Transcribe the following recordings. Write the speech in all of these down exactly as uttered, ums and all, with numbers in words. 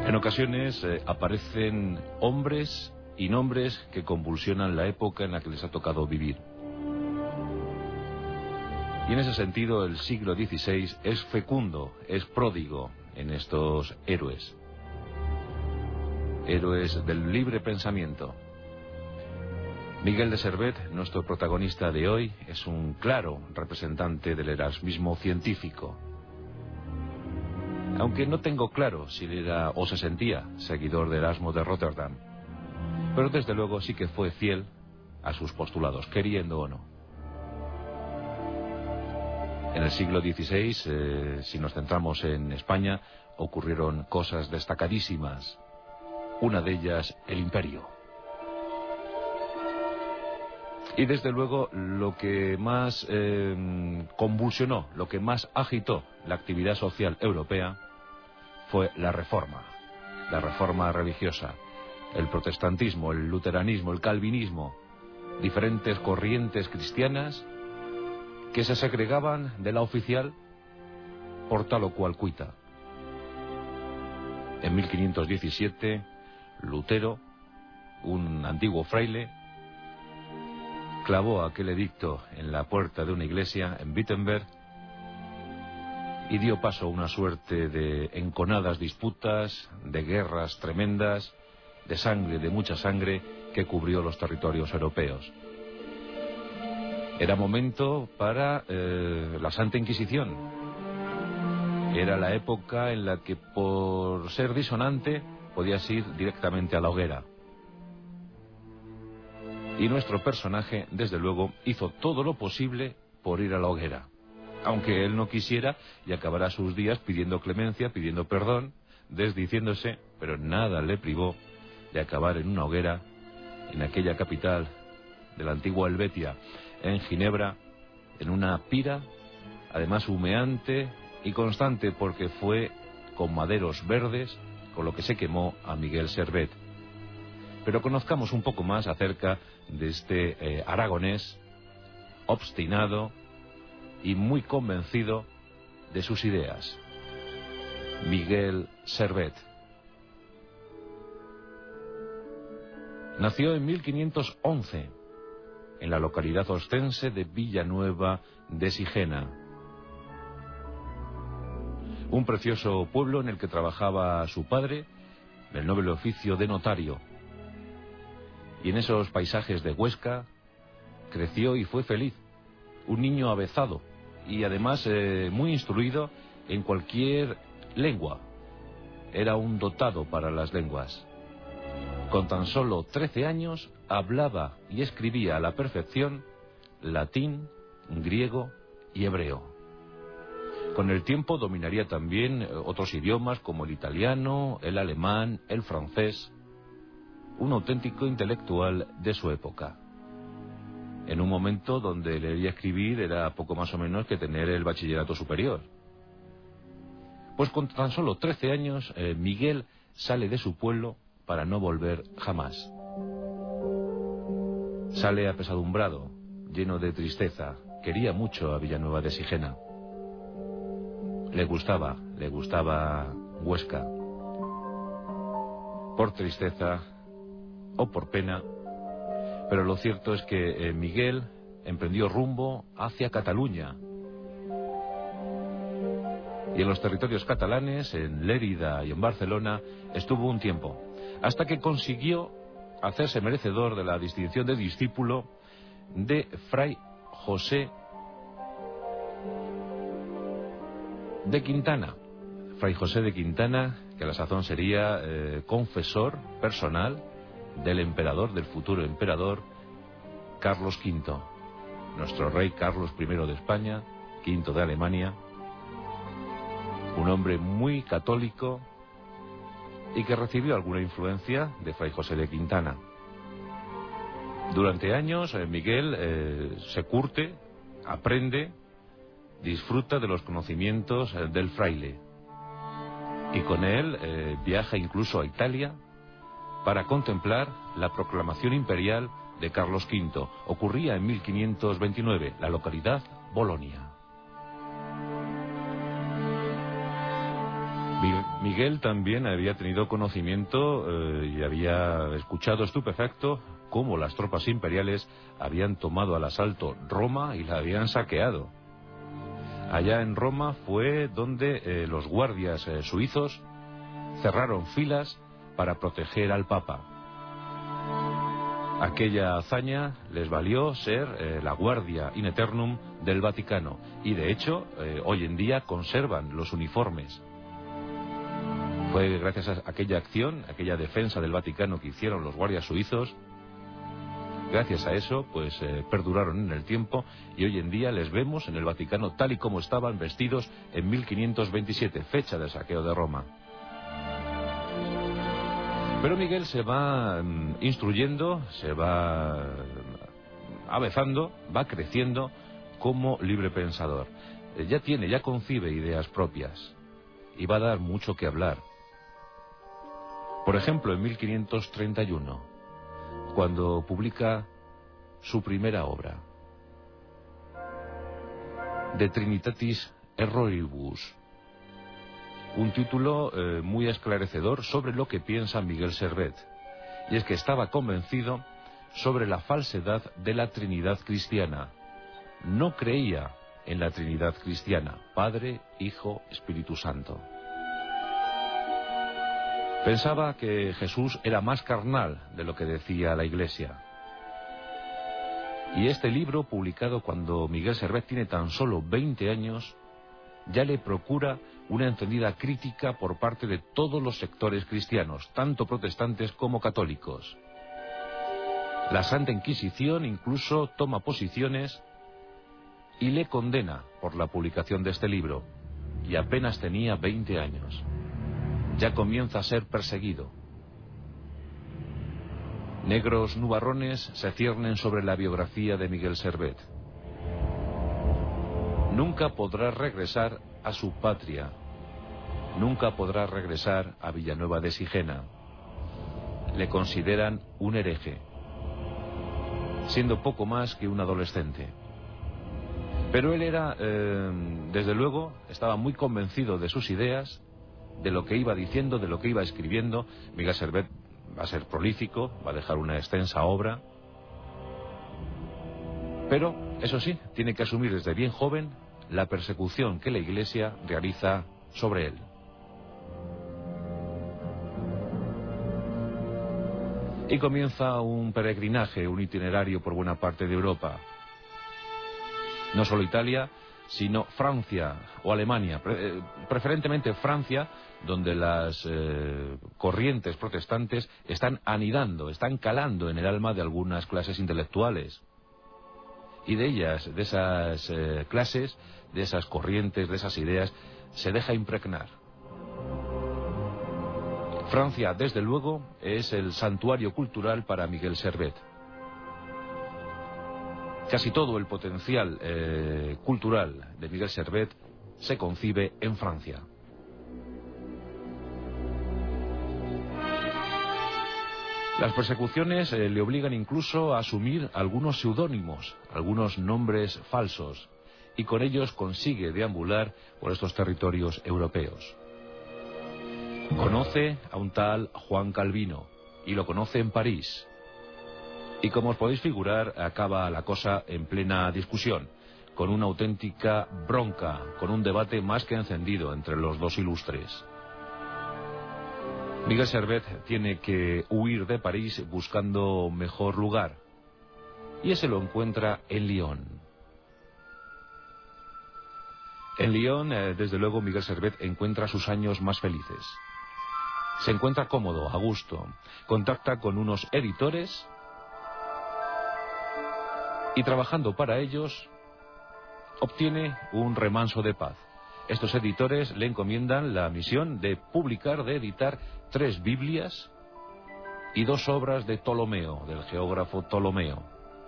En ocasiones eh, aparecen hombres y nombres que convulsionan la época en la que les ha tocado vivir. Y en ese sentido el siglo dieciséis es fecundo, es pródigo en estos héroes. Héroes del libre pensamiento. Miguel de Servet, nuestro protagonista de hoy, es un claro representante del erasmismo científico. Aunque no tengo claro si era o se sentía seguidor de Erasmo de Rotterdam, pero desde luego sí que fue fiel a sus postulados, queriendo o no. En el siglo dieciséis, eh, si nos centramos en España, ocurrieron cosas destacadísimas. Una de ellas, el imperio. Y desde luego lo que más eh, convulsionó, lo que más agitó la actividad social europea fue la reforma, la reforma religiosa, el protestantismo, el luteranismo, el calvinismo, diferentes corrientes cristianas que se segregaban de la oficial por tal o cual cuita. En mil quinientos diecisiete, Lutero, un antiguo fraile, clavó aquel edicto en la puerta de una iglesia en Wittenberg y dio paso a una suerte de enconadas disputas, de guerras tremendas, de sangre, de mucha sangre, que cubrió los territorios europeos. Era momento para eh, la Santa Inquisición. Era la época en la que, por ser disonante, podías ir directamente a la hoguera. Y nuestro personaje, desde luego, hizo todo lo posible por ir a la hoguera. Aunque él no quisiera, y acabará sus días pidiendo clemencia, pidiendo perdón, desdiciéndose, pero nada le privó de acabar en una hoguera, en aquella capital de la antigua Helvetia, en Ginebra, en una pira, además humeante y constante, porque fue con maderos verdes con lo que se quemó a Miguel Servet. Pero conozcamos un poco más acerca de este eh, aragonés obstinado y muy convencido de sus ideas. Miguel Servet. Nació en mil quinientos once en la localidad ostense de Villanueva de Sigena, un precioso pueblo en el que trabajaba su padre, el noble oficio de notario. Y en esos paisajes de Huesca creció y fue feliz, un niño avezado y además eh, muy instruido en cualquier lengua. Era un dotado para las lenguas. Con tan solo trece años hablaba y escribía a la perfección latín, griego y hebreo. Con el tiempo dominaría también otros idiomas como el italiano, el alemán, el francés. Un auténtico intelectual de su época. En un momento donde leer y escribir era poco más o menos que tener el bachillerato superior. Pues con tan solo trece años, eh, Miguel sale de su pueblo para no volver jamás. Sale apesadumbrado, lleno de tristeza. Quería mucho a Villanueva de Sigena. Le gustaba, le gustaba Huesca. Por tristeza o por pena, pero lo cierto es que eh, Miguel emprendió rumbo hacia Cataluña. Y en los territorios catalanes, en Lérida y en Barcelona, estuvo un tiempo, hasta que consiguió hacerse merecedor de la distinción de discípulo de Fray José de Quintana. Fray José de Quintana, que a la sazón sería eh, confesor personal del emperador, del futuro emperador, Carlos quinto. Nuestro rey Carlos primero de España, quinto de Alemania. Un hombre muy católico y que recibió alguna influencia de Fray José de Quintana. Durante años, eh, Miguel eh, se curte, aprende, disfruta de los conocimientos eh, del fraile. Y con él eh, viaja incluso a Italia para contemplar la proclamación imperial de Carlos quinto. Ocurría en mil quinientos veintinueve, la localidad Bolonia. Miguel Miguel también había tenido conocimiento eh, y había escuchado estupefacto cómo las tropas imperiales habían tomado al asalto Roma y la habían saqueado. Allá en Roma fue donde eh, los guardias eh, suizos cerraron filas para proteger al Papa. Aquella hazaña les valió ser eh, la Guardia in Aeternum del Vaticano y de hecho eh, hoy en día conservan los uniformes. Fue gracias a aquella acción, aquella defensa del Vaticano que hicieron los guardias suizos, gracias a eso pues eh, perduraron en el tiempo y hoy en día les vemos en el Vaticano tal y como estaban vestidos en mil quinientos veintisiete, fecha del saqueo de Roma. Pero Miguel se va um, instruyendo, se va uh, avezando, va creciendo como libre pensador. Eh, ya tiene, ya concibe ideas propias y va a dar mucho que hablar. Por ejemplo, en mil quinientos treinta y uno, cuando publica su primera obra, De Trinitatis Erroribus, un título eh, muy esclarecedor sobre lo que piensa Miguel Servet, y es que estaba convencido sobre la falsedad de la Trinidad cristiana. No creía en la Trinidad cristiana, Padre, Hijo, Espíritu Santo. Pensaba que Jesús era más carnal de lo que decía la Iglesia. Y este libro, publicado cuando Miguel Servet tiene tan solo veinte años, ya le procura una encendida crítica por parte de todos los sectores cristianos, tanto protestantes como católicos. La Santa Inquisición incluso toma posiciones y le condena por la publicación de este libro, y apenas tenía veinte años. Ya comienza a ser perseguido. Negros nubarrones se ciernen sobre la biografía de Miguel Servet. Nunca podrá regresar a su patria. Nunca podrá regresar a Villanueva de Sigena. Le consideran un hereje, siendo poco más que un adolescente. Pero él era, eh, desde luego, estaba muy convencido de sus ideas, de lo que iba diciendo, de lo que iba escribiendo. Miguel Servet va a ser prolífico, va a dejar una extensa obra. Pero, eso sí, tiene que asumir desde bien joven la persecución que la Iglesia realiza sobre él. Y comienza un peregrinaje, un itinerario por buena parte de Europa. No solo Italia, sino Francia o Alemania, pre- preferentemente Francia, donde las eh, corrientes protestantes están anidando, están calando en el alma de algunas clases intelectuales. Y de ellas, de esas eh, clases, de esas corrientes, de esas ideas, se deja impregnar. Francia, desde luego, es el santuario cultural para Miguel Servet. Casi todo el potencial eh, cultural de Miguel Servet se concibe en Francia. Las persecuciones eh, le obligan incluso a asumir algunos seudónimos, algunos nombres falsos, y con ellos consigue deambular por estos territorios europeos. Conoce a un tal Juan Calvino, y lo conoce en París. Y como os podéis figurar, acaba la cosa en plena discusión, con una auténtica bronca, con un debate más que encendido entre los dos ilustres. Miguel Servet tiene que huir de París buscando mejor lugar, y ese lo encuentra en Lyon. En Lyon, eh, desde luego, Miguel Servet encuentra sus años más felices. Se encuentra cómodo, a gusto, contacta con unos editores y trabajando para ellos obtiene un remanso de paz. Estos editores le encomiendan la misión de publicar, de editar tres Biblias y dos obras de Ptolomeo, del geógrafo Ptolomeo.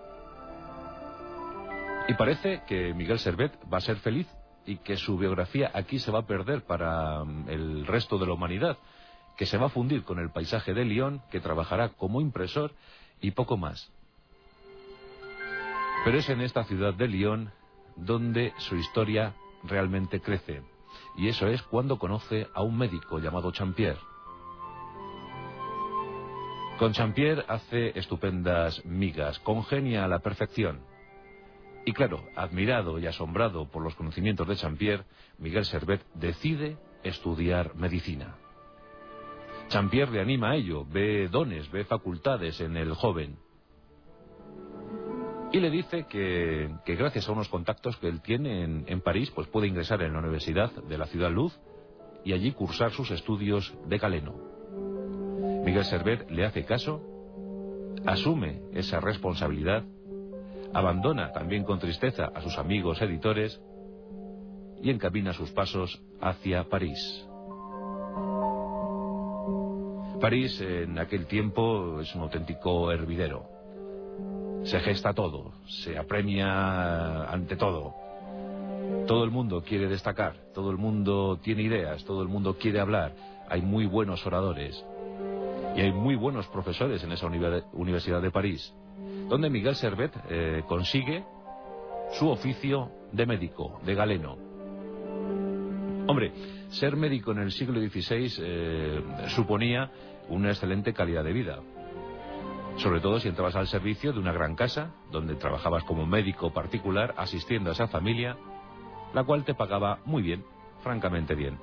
Y parece que Miguel Servet va a ser feliz y que su biografía aquí se va a perder para el resto de la humanidad, que se va a fundir con el paisaje de Lyon, que trabajará como impresor y poco más. Pero es en esta ciudad de Lyon donde su historia realmente crece. y eso es cuando conoce a un médico llamado Champier. Con Champier hace estupendas migas, congenia a la perfección. Y claro, admirado y asombrado por los conocimientos de Champier, Miguel Servet decide estudiar medicina. Champier le anima a ello, ve dones, ve facultades en el joven. Y le dice que, que gracias a unos contactos que él tiene en, en París, pues puede ingresar en la Universidad de la Ciudad Luz y allí cursar sus estudios de galeno. Miguel Servet le hace caso, asume esa responsabilidad, abandona también con tristeza a sus amigos editores y encamina sus pasos hacia París. París en aquel tiempo es un auténtico hervidero. Se gesta todo, se apremia ante todo. Todo el mundo quiere destacar, todo el mundo tiene ideas, todo el mundo quiere hablar. Hay muy buenos oradores y hay muy buenos profesores en esa Universidad de París, donde Miguel Servet eh, consigue su oficio de médico, de galeno. Hombre, ser médico en el siglo dieciséis eh, suponía una excelente calidad de vida. Sobre todo si entrabas al servicio de una gran casa, donde trabajabas como médico particular, asistiendo a esa familia, la cual te pagaba muy bien, francamente bien.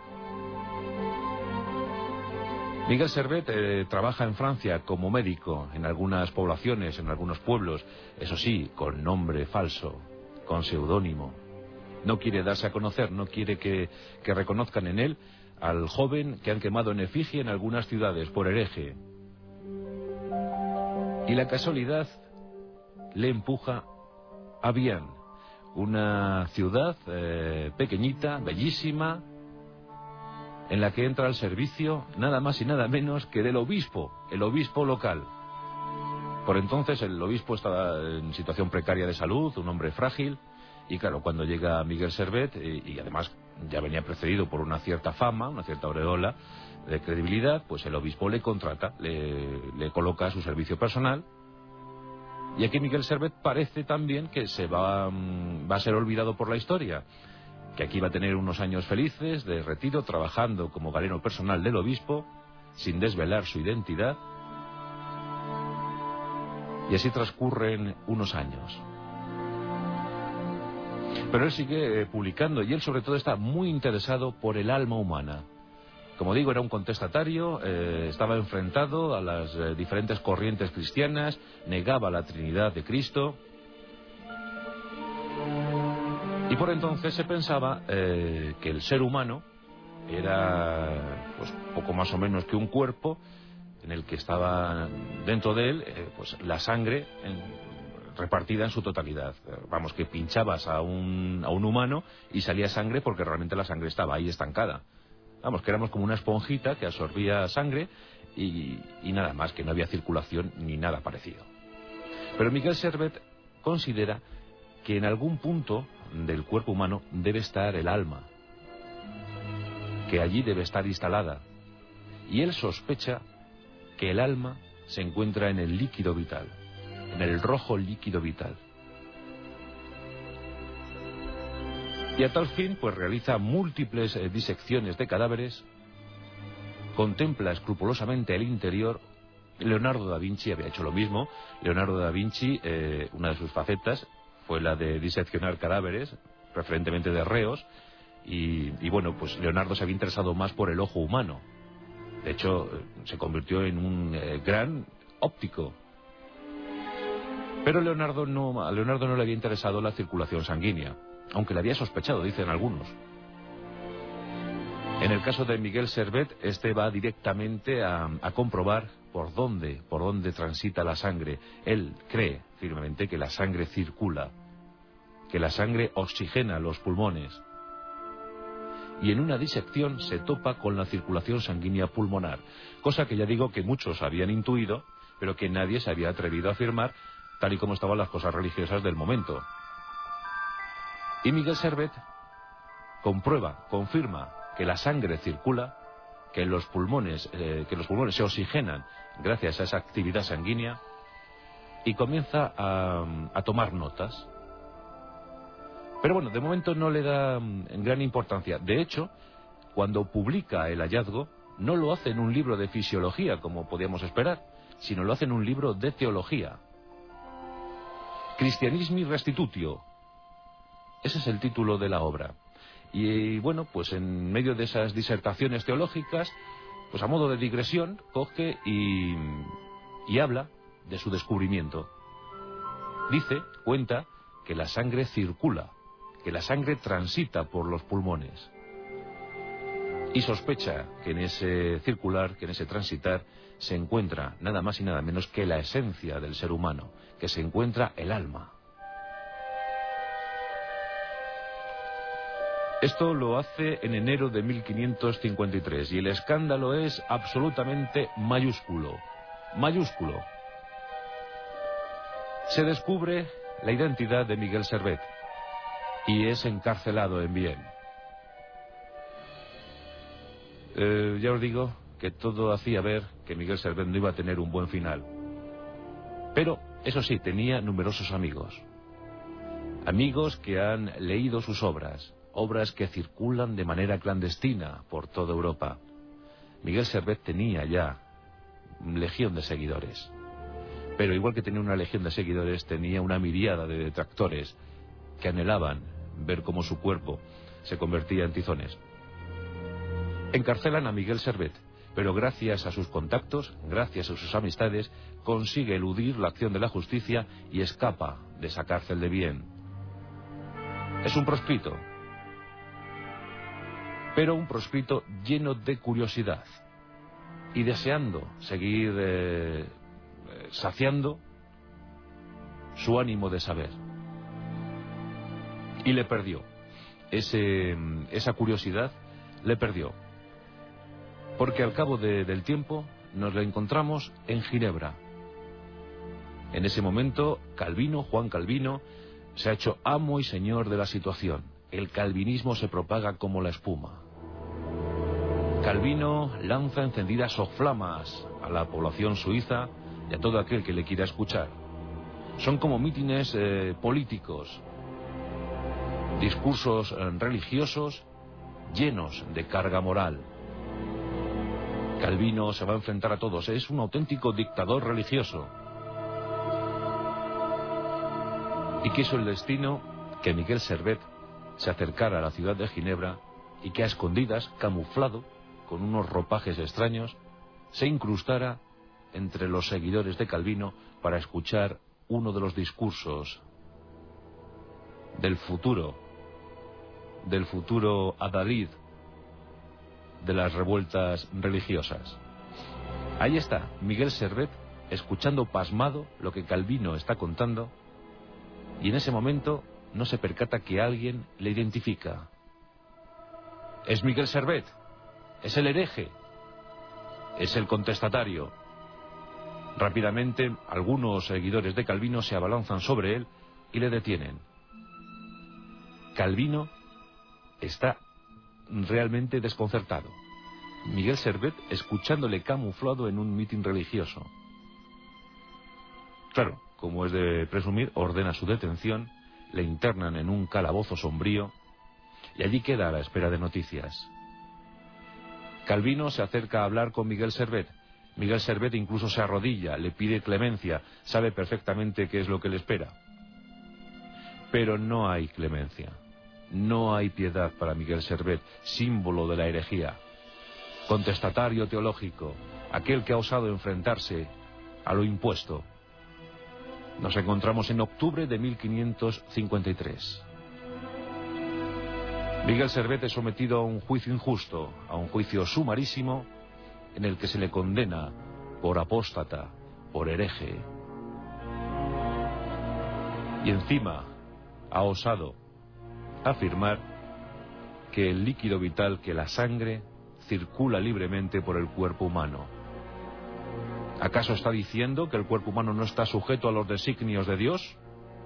Miguel Servet eh, trabaja en Francia como médico, en algunas poblaciones, en algunos pueblos, eso sí, con nombre falso, con seudónimo. No quiere darse a conocer, no quiere que, que reconozcan en él al joven que han quemado en efigie en algunas ciudades por hereje. Y la casualidad le empuja a Vienne, una ciudad eh, pequeñita, bellísima, en la que entra al servicio nada más y nada menos que del obispo, el obispo local. Por entonces el obispo estaba en situación precaria de salud, un hombre frágil, y claro, cuando llega Miguel Servet, y, y además ya venía precedido por una cierta fama, una cierta aureola de credibilidad, pues el obispo le contrata, le, le coloca a su servicio personal. Y aquí Miguel Servet parece también que se va, va a ser olvidado por la historia, que aquí va a tener unos años felices de retiro trabajando como galeno personal del obispo, sin desvelar su identidad. Y así transcurren unos años. Pero él sigue eh, publicando, y él sobre todo está muy interesado por el alma humana. Como digo, era un contestatario, eh, estaba enfrentado a las eh, diferentes corrientes cristianas, negaba la Trinidad de Cristo. Y por entonces se pensaba eh, que el ser humano era pues poco más o menos que un cuerpo en el que estaba dentro de él eh, pues la sangre en, repartida en su totalidad. Vamos, que pinchabas a un, a un humano y salía sangre porque realmente la sangre estaba ahí estancada. Vamos, que éramos como una esponjita que absorbía sangre y, y nada más, que no había circulación ni nada parecido. Pero Miguel Servet considera que en algún punto del cuerpo humano debe estar el alma, que allí debe estar instalada, y él sospecha que el alma se encuentra en el líquido vital, en el rojo líquido vital. Y a tal fin, pues realiza múltiples eh, disecciones de cadáveres, contempla escrupulosamente el interior. Leonardo da Vinci había hecho lo mismo. Leonardo da Vinci, eh, una de sus facetas fue la de diseccionar cadáveres, preferentemente de reos, y, y bueno, pues Leonardo se había interesado más por el ojo humano. De hecho, eh, se convirtió en un eh, gran óptico. Pero Leonardo no, a Leonardo no le había interesado la circulación sanguínea, aunque le había sospechado, dicen algunos. En el caso de Miguel Servet, este va directamente a, a comprobar por dónde, por dónde transita la sangre. Él cree firmemente que la sangre circula, que la sangre oxigena los pulmones. Y en una disección se topa con la circulación sanguínea pulmonar, cosa que ya digo que muchos habían intuido, pero que nadie se había atrevido a afirmar, tal y como estaban las cosas religiosas del momento. Y Miguel Servet comprueba, confirma que la sangre circula, que los pulmones, eh, que los pulmones se oxigenan gracias a esa actividad sanguínea, y comienza a, a tomar notas. Pero bueno, de momento no le da mm, gran importancia. De hecho, cuando publica el hallazgo, no lo hace en un libro de fisiología, como podíamos esperar, sino lo hace en un libro de teología. Christianismi Restitutio. Ese es el título de la obra. Y bueno, pues en medio de esas disertaciones teológicas, pues a modo de digresión, coge y, y habla de su descubrimiento. Dice, cuenta, que la sangre circula, que la sangre transita por los pulmones. Y sospecha que en ese circular, que en ese transitar, se encuentra nada más y nada menos que la esencia del ser humano, que se encuentra el alma. Esto lo hace en enero de mil quinientos cincuenta y tres y el escándalo es absolutamente mayúsculo, mayúsculo. Se descubre la identidad de Miguel Servet y es encarcelado en Viena. Eh, ya os digo que todo hacía ver que Miguel Servet no iba a tener un buen final. Pero, eso sí, tenía numerosos amigos. Amigos que han leído sus obras, obras que circulan de manera clandestina por toda Europa. Miguel Servet tenía ya legión de seguidores. Pero igual que tenía una legión de seguidores, tenía una miríada de detractores que anhelaban ver cómo su cuerpo se convertía en tizones. Encarcelan a Miguel Servet, pero gracias a sus contactos, gracias a sus amistades, consigue eludir la acción de la justicia y escapa de esa cárcel de Viena. Es un proscrito, pero un proscrito lleno de curiosidad y deseando seguir eh, saciando su ánimo de saber. Y le perdió. Ese, esa curiosidad le perdió. Porque al cabo de, del tiempo nos la encontramos en Ginebra. En ese momento, Calvino, Juan Calvino, se ha hecho amo y señor de la situación. El calvinismo se propaga como la espuma. Calvino lanza encendidas soflamas a la población suiza y a todo aquel que le quiera escuchar. Son como mítines eh, políticos, discursos eh, religiosos llenos de carga moral. Calvino se va a enfrentar a todos, es un auténtico dictador religioso. Y quiso el destino que Miguel Servet se acercara a la ciudad de Ginebra y que a escondidas, camuflado, con unos ropajes extraños, se incrustara entre los seguidores de Calvino para escuchar uno de los discursos del futuro, del futuro adalid de las revueltas religiosas. Ahí está, Miguel Servet, escuchando pasmado lo que Calvino está contando, y en ese momento no se percata que alguien le identifica. Es Miguel Servet, es el hereje, es el contestatario. Rápidamente, algunos seguidores de Calvino se abalanzan sobre él y le detienen. Calvino está realmente desconcertado. Miguel Servet escuchándole camuflado en un mitin religioso. Claro, como es de presumir, ordena su detención, le internan en un calabozo sombrío y allí queda a la espera de noticias. Calvino se acerca a hablar con Miguel Servet. Miguel Servet incluso se arrodilla, le pide clemencia, sabe perfectamente qué es lo que le espera. Pero no hay clemencia, no hay piedad para Miguel Servet, símbolo de la herejía, contestatario teológico, aquel que ha osado enfrentarse a lo impuesto. Nos encontramos en octubre de mil quinientos cincuenta y tres. Miguel Servet es sometido a un juicio injusto, a un juicio sumarísimo, en el que se le condena por apóstata, por hereje. Y encima ha osado afirmar que el líquido vital, que la sangre, circula libremente por el cuerpo humano. ¿Acaso está diciendo que el cuerpo humano no está sujeto a los designios de Dios?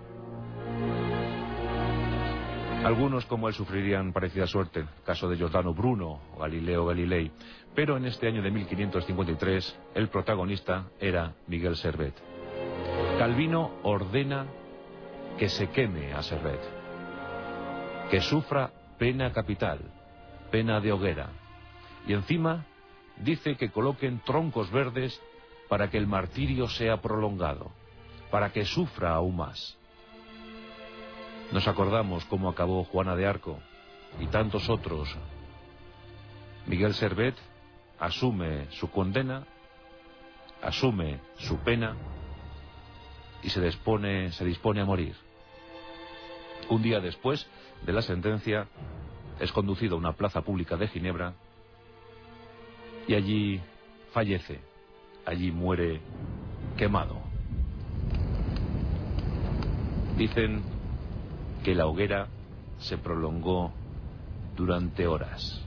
Algunos como él sufrirían parecida suerte, caso de Giordano Bruno o Galileo Galilei, pero en este año de mil quinientos cincuenta y tres el protagonista era Miguel Servet. Calvino ordena que se queme a Servet. que sufra pena capital, pena de hoguera, y encima dice que coloquen troncos verdes para que el martirio sea prolongado, para que sufra aún más. Nos acordamos cómo acabó Juana de Arco y tantos otros. Miguel Servet asume su condena, asume su pena y se dispone, se dispone a morir. Un día después de la sentencia es conducido a una plaza pública de Ginebra y allí fallece, allí muere quemado. Dicen que la hoguera se prolongó durante horas.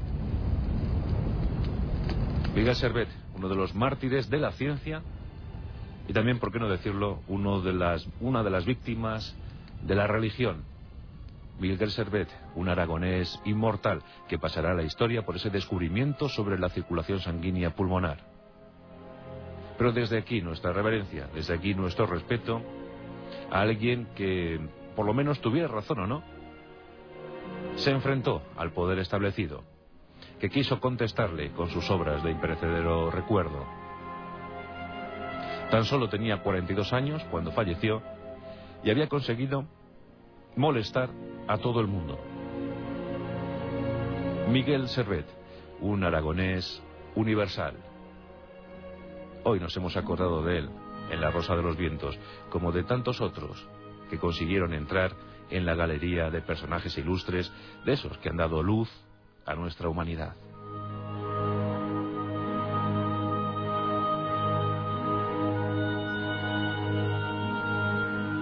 Miguel Servet, uno de los mártires de la ciencia y también, por qué no decirlo, uno de las, una de las víctimas de la religión. Miguel Servet, un aragonés inmortal que pasará a la historia por ese descubrimiento sobre la circulación sanguínea pulmonar. Pero desde aquí nuestra reverencia, desde aquí nuestro respeto a alguien que, por lo menos tuviera razón o no, se enfrentó al poder establecido, que quiso contestarle con sus obras de imperecedero recuerdo. Tan solo tenía cuarenta y dos años cuando falleció y había conseguido molestar a todo el mundo. Miguel Servet, un aragonés universal. Hoy nos hemos acordado de él en La Rosa de los Vientos, como de tantos otros que consiguieron entrar en la galería de personajes ilustres, de esos que han dado luz a nuestra humanidad.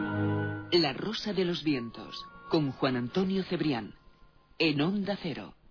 La Rosa de los Vientos, con Juan Antonio Cebrián, en Onda Cero.